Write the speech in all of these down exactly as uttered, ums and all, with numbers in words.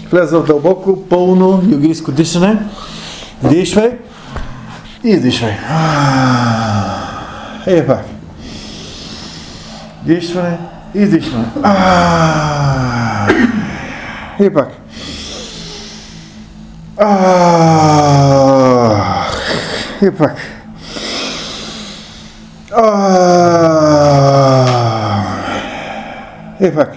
Влезе в дълбоко, пълно йогийско дишане. Вдишвай и издишвай. Ей пак. Вдишване и издишване. И пак. И пак. И пак.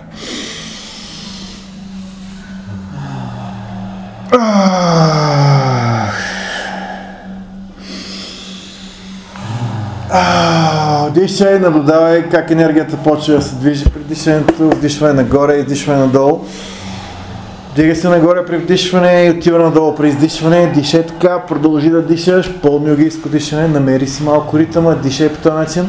Дишай, наблюдавай как енергията почва да се движи при дишането, вдишване нагоре, издишване надолу. Дига се нагоре при вдишване и отива надолу при издишване. Дишай така, продължи да дишаш, пълно йогийско дишане, намери си малко ритъма, дишай по този начин.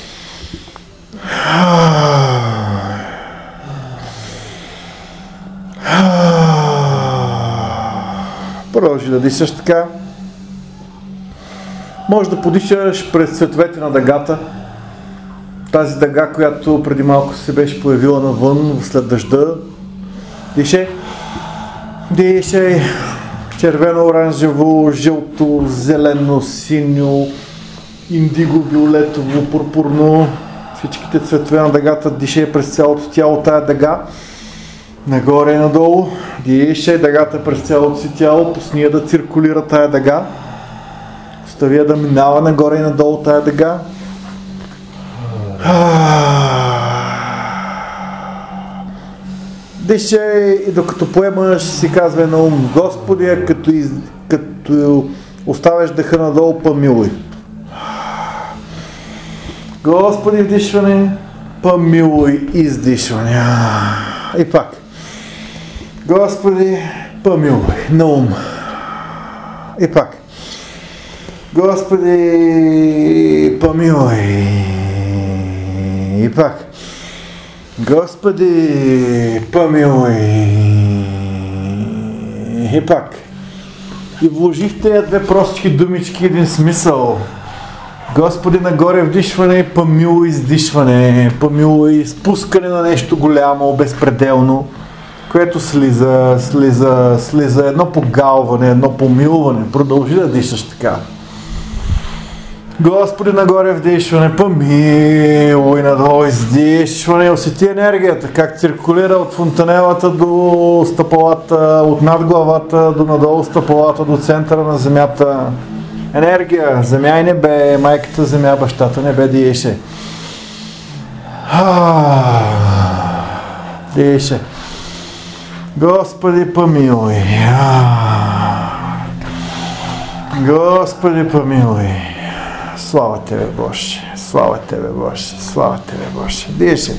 Продължи да дишаш така. Може да подишаш през цветовете на дъгата. Тази дъга, която преди малко се беше появила навън след дъжда. Дишай. Дишай. Червено, оранжево, жълто, зелено, синьо, индиго, виолетово, пурпурно. Всичките цветове на дъгата. Дишай през цялото тяло тая дъга. Нагоре и надолу. Дишай дъгата през цялото си тяло. Пусни я да циркулира тая дъга. Остави я да минава нагоре и надолу тая дъга. Дишай и докато поемаш си казвай на ум: Господи, като, из... като оставяш дъха надолу, помилуй. Господи, вдишване, помилуй, издишване. И пак. Господи, помилуй, на ум. И пак. Господи, помилуй. И пак. Господи, помилуй. И пак. И вложи в тези две простички думички един смисъл. Господи, нагоре вдишване, помилуй, издишване, помилуй, спускане на нещо голямо, безпределно, което слиза, слиза, слиза, едно погалване, едно помилване. Продължи да дишаш така. Господи, нагоре вдишване, помилуй, надолу издишване, усети енергията, как циркулира от фонтанелата до стъпалата, от над главата до надолу стъпалата, до центъра на земята. Енергия, земя и небе, майката земя, бащата небе, диеше. Диеше. Господи, помилуй. Господи, помилуй. Слава Тебе, Боже! Слава Тебе, Боже! Слава Тебе, Боже! Диеше.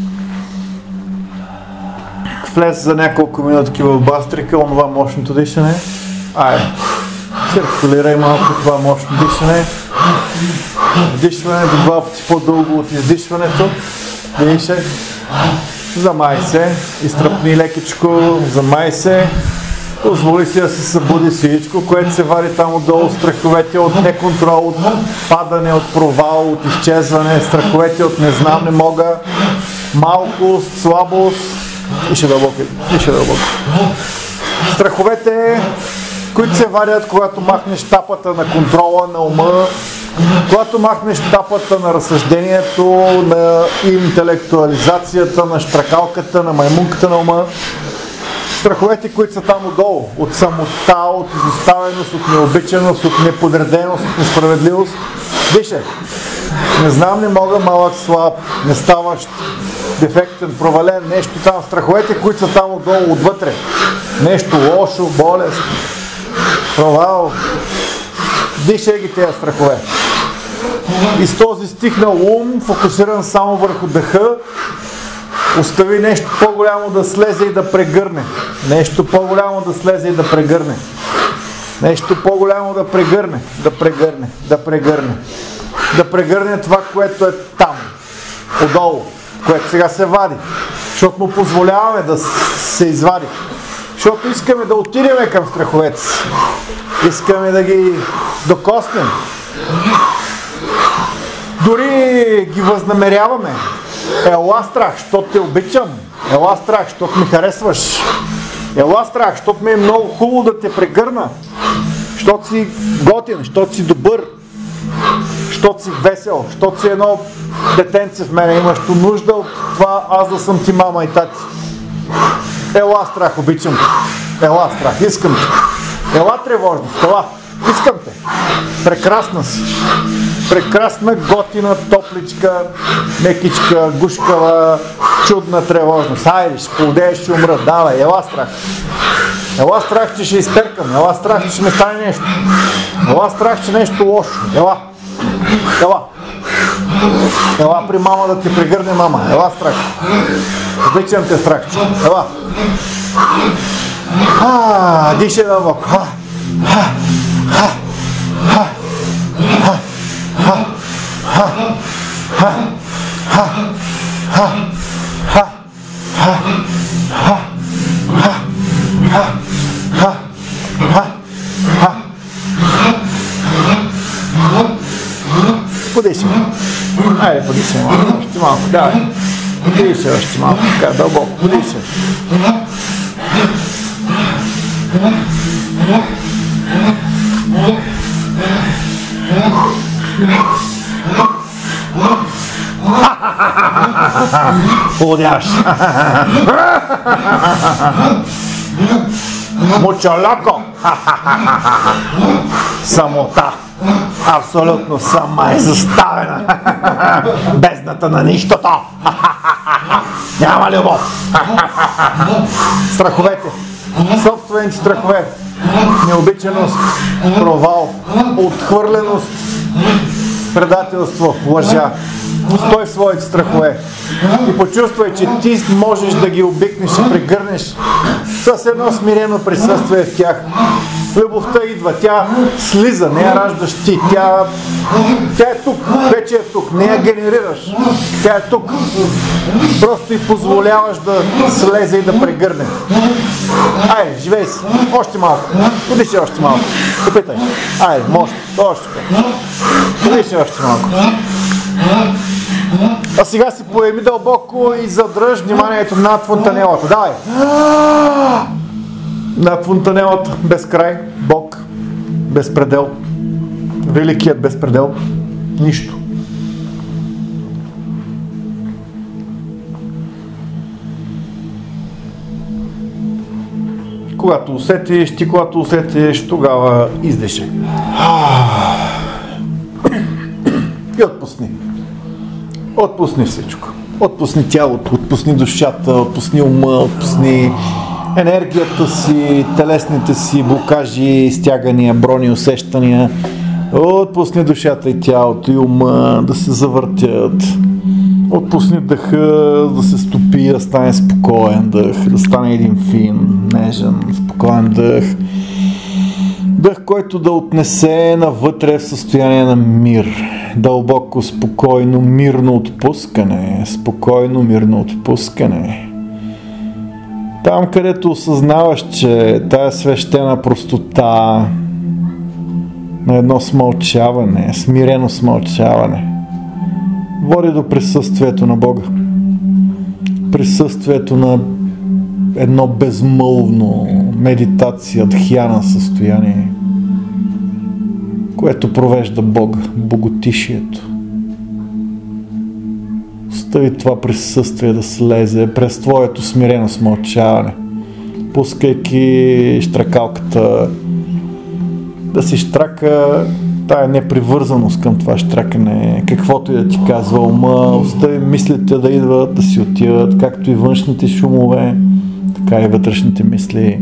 Влез за няколко минутки в бастрика, онова мощното дишане. Айде. Циркулирай малко това мощно дишане. Вдишването два пъти по-дълго от издишването. Дишай. Замай се. Изтръпни лекичко. Замай се. Позволи си да се събуди всичко, което се вари там отдолу. Страховете от неконтрол, от падане, от провал, от изчезване. Страховете от не знам, не мога. Малкост, слабост. Диша дълбоко. Диша дълбоко. Страховете, които се варят, когато махнеш тапата на контрола на ума, когато махнеш тапата на разсъждението, на интелектуализацията, на щракалката, на маймунката на ума. Страховете, които са там отдолу, от самота, от изоставеност, от необичаност, от неподреденост, от несправедливост. Вижте, не знам, не мога, малък, слаб, не ставащ, дефектен, провален, нещо там. Страховете, които са там отдолу, отвътре. Нещо лошо, болест, провал. Дишай ги тези страхове. И с този стихнал ум, фокусиран само върху дъха, остави нещо по-голямо да слезе и да прегърне. Нещо по-голямо да слезе и да прегърне. Нещо по-голямо да прегърне, да прегърне, да прегърне. Да прегърне това, което е там, отдолу, което сега се вади. Защото му позволяваме да се извади. Защото искаме да отидем към страховете си. Искаме да ги докоснем. Дори ги възнамеряваме. Ела страх, защото те обичам. Ела страх, защото ми харесваш. Ела страх, защото ми е много хубаво да те прегърна, защото си готин, защото си добър, защото си весел, защото си едно детенце в мене, имаш нужда от това аз да съм ти мама и тати. Ела страх, обичам те. Ела страх, искам те. Ела тревожност, ела, искам те. Прекрасна си. Прекрасна, готина, топличка, мекичка, гушкава, чудна тревожност. Хайде, ще поудееш, ще умра. Давай, ела страх. Ела страх, че ще изтеркам. Ела страх, че ще ми стане нещо. Ела страх, че нещо лошо. Ела. Ела. Ела при мама да ти прегърне мама. Ела страх. Обичам те страхче. Ела. А, дишай дълбоко. А, а, а, а, а, а, а, а, а, а, а, а, подишай. Айде, подишай малко. Още малко. Давай. Подишай още малко. Така, дълбоко. Подишай. Ходяш. Мучаляко. Самота. Абсолютно сама е заставена. Бездната на нищото. Няма любов. Страховете. Собствените страхове. Необичаност. Провал. Отхвърленост. Предателство. Лъжа. Стой в своите страхове и почувствай, че ти можеш да ги обикнеш и прегърнеш с едно смирено присъствие в тях. Любовта идва, тя слиза, не я раждаш ти, тя, тя е тук, вече е тук, не я генерираш, тя е тук. Просто и позволяваш да слезе и да прегърне. Айде, живей си, още малко, подишай още малко, опитай, айде, може, още, подишай още малко. А сега си поеми дълбоко и задръж вниманието над фонтанелата. Давай! Над фонтанелата, без край, Бог, безпредел, великият безпредел, нищо. Когато усетиш, ти когато усетиш, тогава издишай. И отпусни. Отпусни всичко. Отпусни тялото, отпусни душата, отпусни ума, отпусни енергията си, телесните си блокажи, стягания, брони, усещания. Отпусни душата и тялото и ума да се завъртят. Отпусни дъха да се стопи, да стане спокоен дъх, да стане един фин, нежен, спокоен дъх. Дъх, който да отнесе навътре в състояние на мир. Дълбоко, спокойно, мирно отпускане. Спокойно, мирно отпускане. Там, където осъзнаваш, че тая свещена простота на едно смълчаване, смирено смълчаване, води до присъствието на Бога. Присъствието на едно безмълвно медитация, дхяна състояние, което провежда Бога, боготишието. Остави това присъствие да слезе през твоето смирено смълчаване, пускайки щракалката да си щрака тая непривързаност към това щракане, каквото и да ти казва ума, остави мислите да идват, да си отиват, както и външните шумове, така и вътрешните мисли.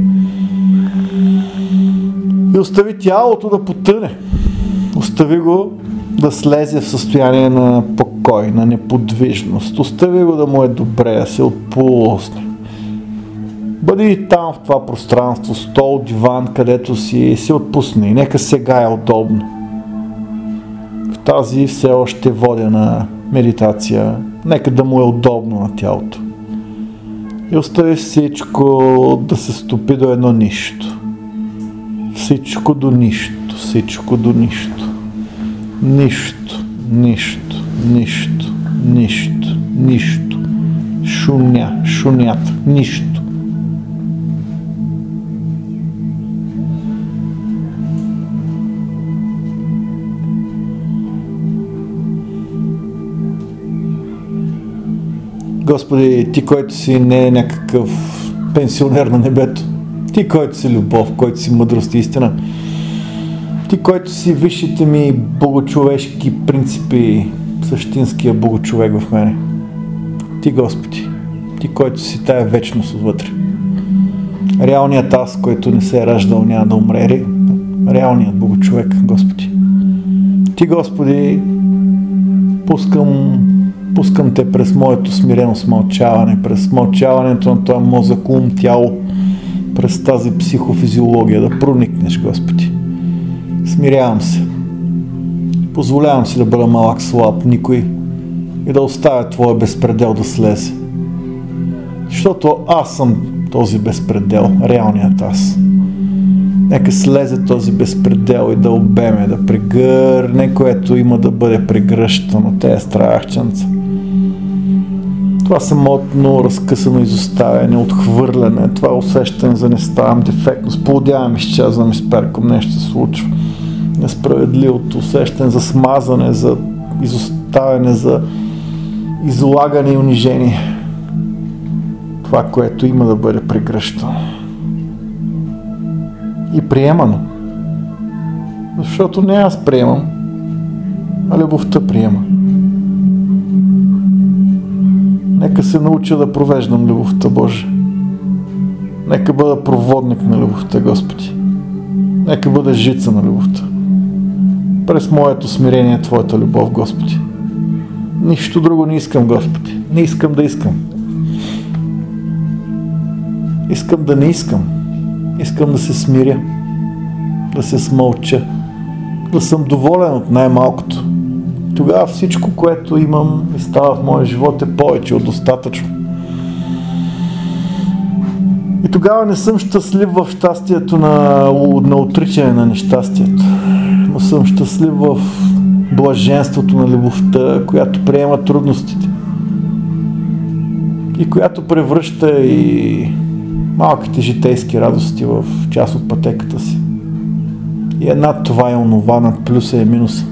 И остави тялото да потъне. Остави го да слезе в състояние на покой, на неподвижност. Остави го да му е добре, да се отпусне. Бъди и там в това пространство, стол, диван, където си, се отпусни. Нека сега е удобно. В тази все още водена медитация, нека да му е удобно на тялото. И остави всичко да се стопи до едно нищо. Всичко до нищо, всичко до нищо. Нищо, нищо, нищо, нищо, нищо. Шуня, шунята, нищо. Господи, Ти, който си не е някакъв пенсионер на небето, Ти, който си любов, който си мъдрост и истина, Ти, който си висшите ми богочовешки принципи, същинския богочовек в мене. Ти, Господи, Ти, който си тая вечност отвътре. Реалният аз, който не се е раждал, няма да умре. Реалният богочовек, Господи. Ти, Господи, пускам, пускам Те през моето смирено смълчаване, през мълчаването на това мозък, ум, тяло, през тази психофизиология да проникнеш, Господи. Смирявам се. Позволявам си да бъда малък, слаб, никой и да оставя Твоя безпредел да слезе. Защото аз съм този безпредел, реалният аз. Нека слезе този безпредел и да обеме, да прегърне, което има да бъде прегръщано. Те е страхченца. Това самотно, разкъсано изоставяне, отхвърляне, това усещане за не ставам дефектност, плодявам, изчезвам, изперкам, нещо се случва. Несправедливото усещане за смазване, за изоставяне, за излагане и унижение. Това, което има да бъде прегръщано и приемано. Защото не аз приемам, а любовта приема. Нека се науча да провеждам любовта Божия. Нека бъда проводник на любовта, Господи. Нека бъда жица на любовта. През моето смирение е Твоята любов, Господи. Нищо друго не искам, Господи. Не искам да искам. Искам да не искам. Искам да се смиря. Да се смълча. Да съм доволен от най-малкото. Тогава всичко, което имам и става в моя живот е повече от достатъчно. И тогава не съм щастлив в щастието на, на отричане на нещастието. Но съм щастлив в блаженството на любовта, която приема трудностите. И която превръща и малките житейски радости в част от пътеката си. И е над това и онова, над плюса и минуса.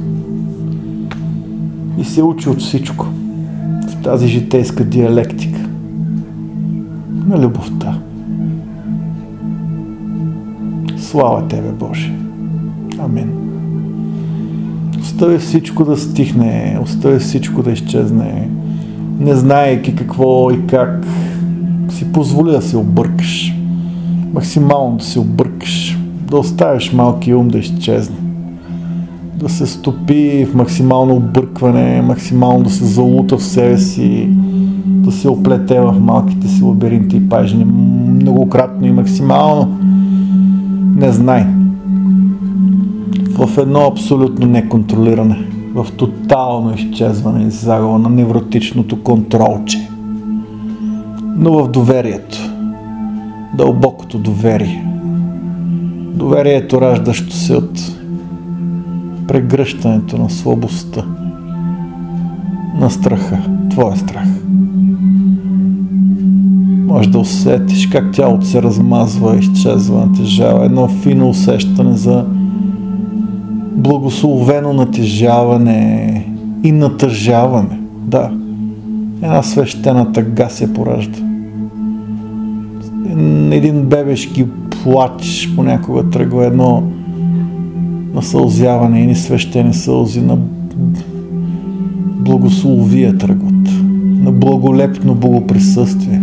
И се учи от всичко в тази житейска диалектика на любовта. Слава Тебе, Боже! Амин. Остави всичко да стихне, остави всичко да изчезне, не знаейки какво и как. Си позволи да се объркаш, максимално да се объркаш, да оставиш малкия ум да изчезне, да се стопи в максимално объркване, максимално да се залута в себе си, да се оплете в малките си лабиринти и пажни, многократно и максимално. Не знай. В едно абсолютно неконтролиране, в тотално изчезване и загуба на невротичното контролче. Но в доверието, дълбокото доверие. Доверието, раждащо се от прегръщането на слабостта, на страха, твоя страх. Може да усетиш как тялото се размазва, изчезва, натежава. Едно фино усещане за благословено натежаване и натъжаване. Да, една свещена тъга се поражда. Един бебешки плач понякога тръгва, едно насълзяване, едни свещени сълзи на благословия тръгват, на благолепно богоприсъствие.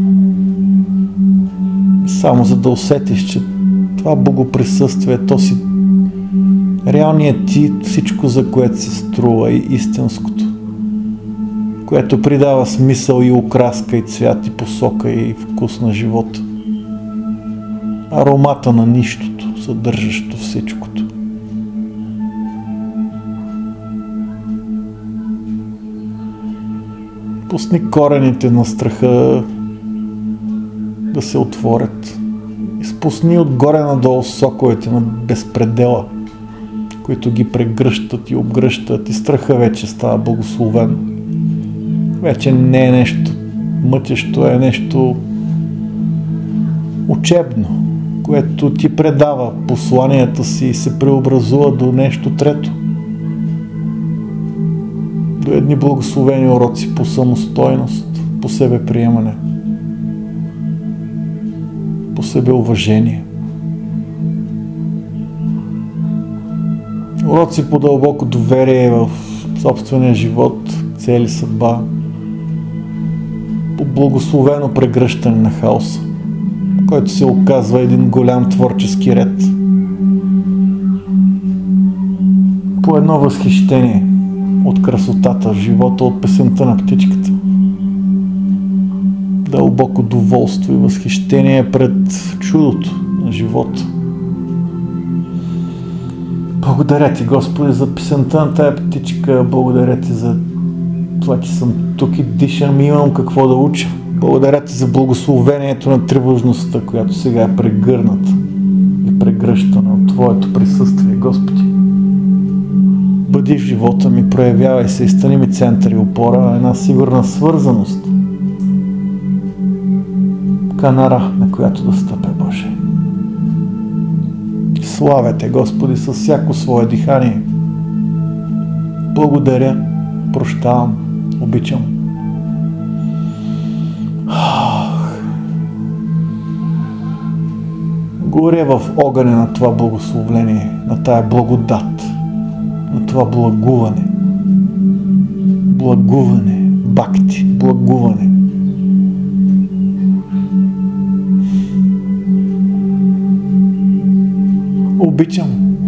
Само за да усетиш, че това богоприсъствие, то си реалният ти, всичко, за което се струва, и истинското, което придава смисъл и окраска, и цвят, и посока, и вкус на живота. Аромата на нищото, съдържащо всичкото. Пусни корените на страха да се отворят. Изпусни отгоре надолу соковете на безпредела, които ги прегръщат и обгръщат, и страха вече става благословен. Вече не е нещо мътещо, е нещо учебно, което ти предава посланията си и се преобразува до нещо трето. До едни благословени уроци по самостойност, по себе приемане, по себе уважение. Уроци по дълбоко доверие в собствения живот, цели, съдба, по благословено прегръщане на хаоса, който се оказва един голям творчески ред. По едно възхищение от красотата в живота, от песента на птичката. Дълбоко доволство и възхищение пред чудото на живота. Благодаря ти, Господи, за песента на тая птичка. Благодаря ти за това, че съм тук и дишам и имам какво да уча. Благодаря ти за благословението на тревожността, която сега е прегърната и прегръщана от Твоето присъствие, Господи. Бъди в живота ми, проявявай се и стани ми център и опора, една сигурна свързаност. Канара, на която да стъпя, Боже. Славя те, Господи, със всяко свое дихание. Благодаря, прощавам, обичам. Горя в огъня на това благословление, на тая благодат, на това благуване. Благуване, бакти, благуване. Обичам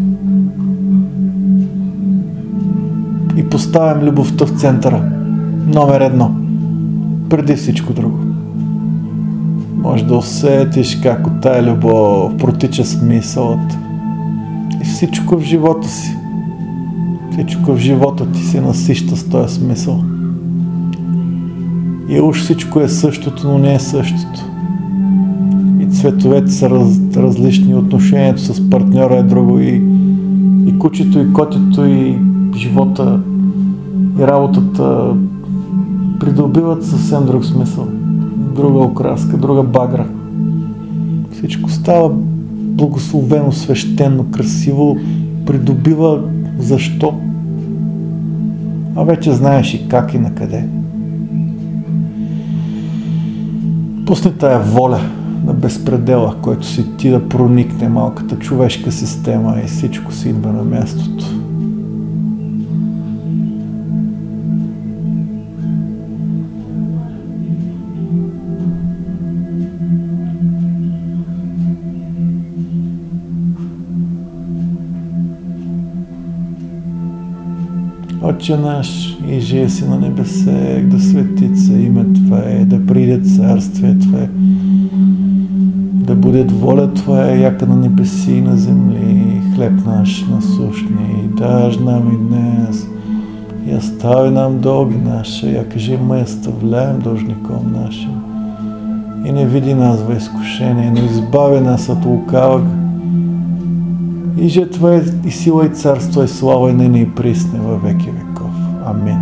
и поставям любовта в центъра, номер едно, преди всичко друго. Може да усетиш как от тая любов протича смисълът и всичко в живота си. Всичко в живота ти се насища с този смисъл. И уж всичко е същото, но не е същото. И цветовете са раз, различни, отношението с партньора е друго, и, и кучето, и котето, и живота, и работата придобиват съвсем друг смисъл. Друга окраска, друга багра. Всичко става благословено, свещено, красиво, придобива защо. А вече знаеш и как и на къде. Пусни тая воля на безпредела, който си ти да проникне малката човешка система и всичко си идва на мястото. Отче наш, иже си на небесе, да свети се име Твое, да приде царствие Твое, да буде воля Твоя, яка на небеси и на земли. Хлеб наш насущни, даж нам и днес, и остави нам долги наши, яка же мы оставляем должником нашим. И не веди нас во изкушение, но избави нас от лукавого. Иже Твое и сила, и царство, и слава, и ныне и пресне во веки веков. Амин.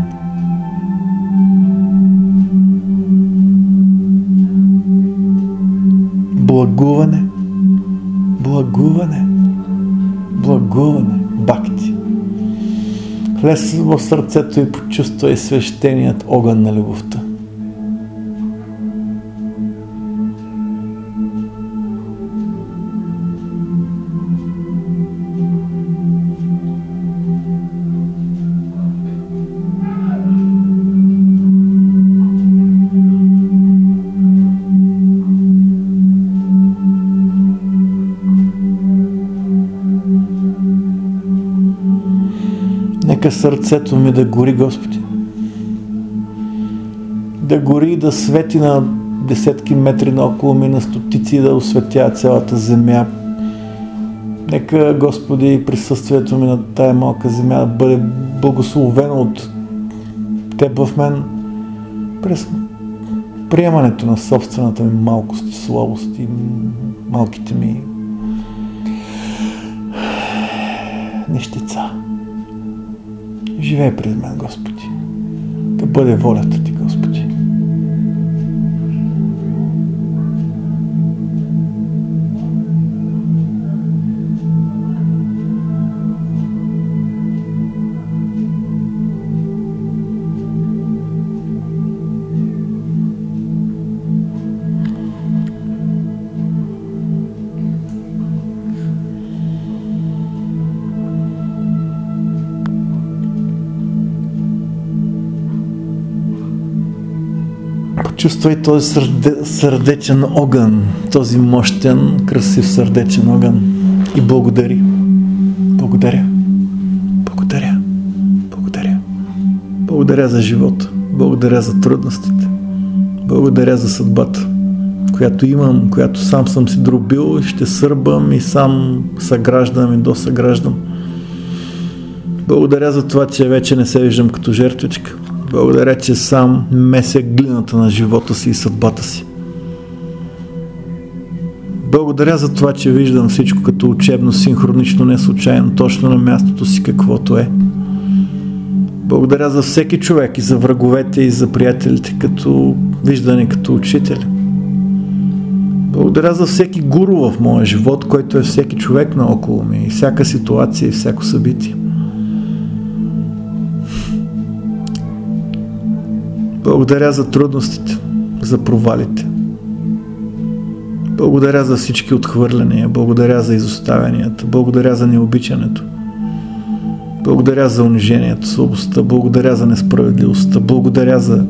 Благуване, благуване, благуване, бакти. Влез в сърцето и почувствай свещеният огън на любовта. Нека сърцето ми да гори, Господи. Да гори и да свети на десетки метри наоколо ми, на стотици, да осветя цялата земя. Нека, Господи, присъствието ми на тая малка земя да бъде благословено от Теб в мен през приемането на собствената ми малкост и слабост и малките ми нещица. Живей през мен, Господи. Да бъде волята Ти, Господи. Чувствай този сърде, сърдечен огън, този мощен, красив сърдечен огън и благодари. Благодаря. Благодаря. Благодаря. Благодаря за живота. Благодаря за трудностите. Благодаря за съдбата, която имам, която сам съм си дробил и ще сърбам и сам съграждам и досъграждам. Благодаря за това, че вече не се виждам като жертвичка. Благодаря, че сам меся глината на живота си и съдбата си. Благодаря за това, че виждам всичко като учебно, синхронично, не случайно, точно на мястото си каквото е. Благодаря за всеки човек и за враговете и за приятелите, като виждане като учители. Благодаря за всеки гуру в моя живот, който е всеки човек наоколо ми, и всяка ситуация и всяко събитие. Благодаря за трудностите, за провалите. Благодаря за всички отхвърляния, благодаря за изоставянията, благодаря за необичането. Благодаря за унижението, слабостта, благодаря за несправедливостта, благодаря за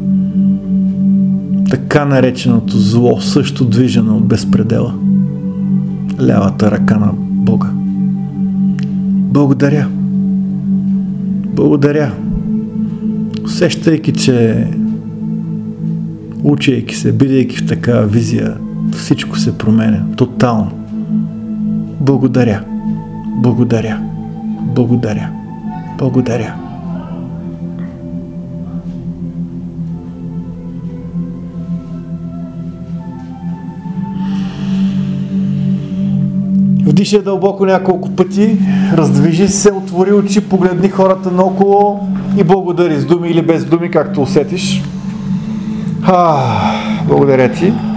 така нареченото зло, също движено от безпредела. Лявата ръка на Бога. Благодаря. Благодаря. Усещайки, че учейки се, бидейки в такава визия, всичко се променя тотално. Благодаря. Благодаря. Благодаря. Благодаря. Вдишай дълбоко няколко пъти, раздвижи се, отвори очи, погледни хората наоколо и благодари с думи или без думи, както усетиш. А, благодаря ти.